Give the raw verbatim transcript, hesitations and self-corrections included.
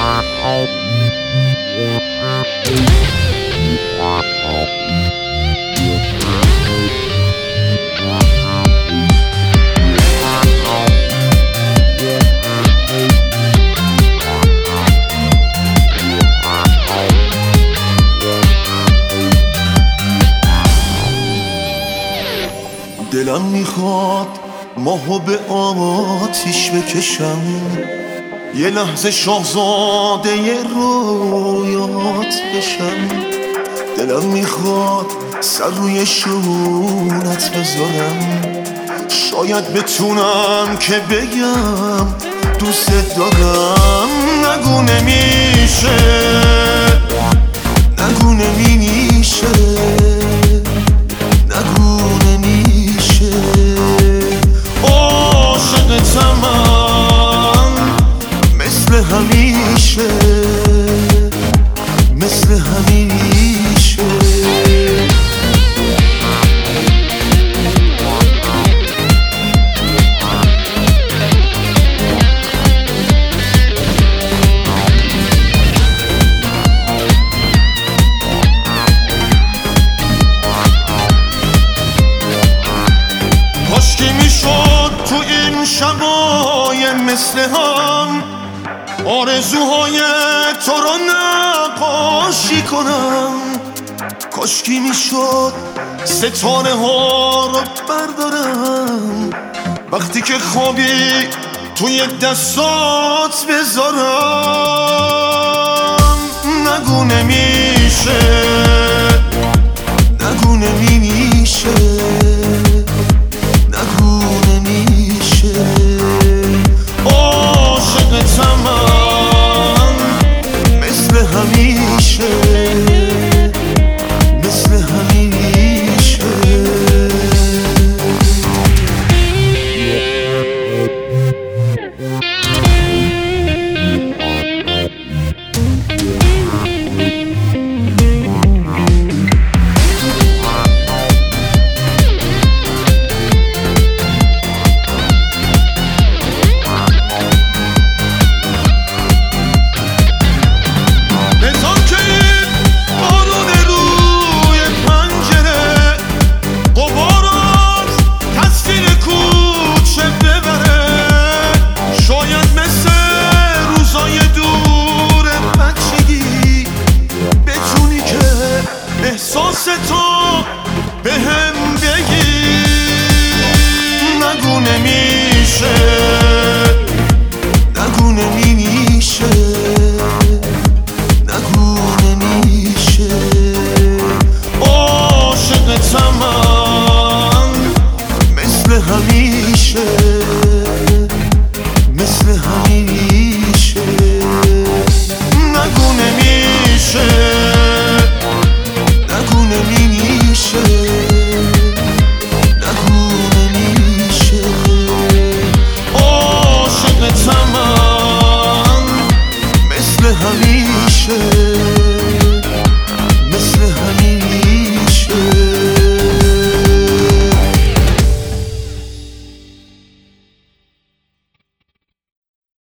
دلم میخواد ماهو به آتیش بکشم، یه لحظه شاهزاده ی رویات بشم. دلم میخواد سر روی شونت بذارم، شاید بتونم که بگم دوست دارم. نگو نمیشه، نگو نمیشه، نگو نمیشه. عاشقتم من مثل همیشه، مثل همیشه. کاشکی میشد تو این شبای مثل هم آرزوهای تو رو نقاشی کنم. کاشکی میشد ستاره ها رو بردارم، وقتی که خوابی توی دستات بذارم. نگو نمیشه، نگو نمیشه، نگو نمیشه. عاشقتم من مثل همیشه، مثل همیشه. احساس تو به هم بگی. نگو نمیشه، نگو نمیشه، نگو نمیشه. عاشقتم من مثل همیشه، مثل همیشه. نگو نمیشه، نگو نمیشه، نگو نمیشه. عاشقتم من مثل همیشه، مثل همیشه.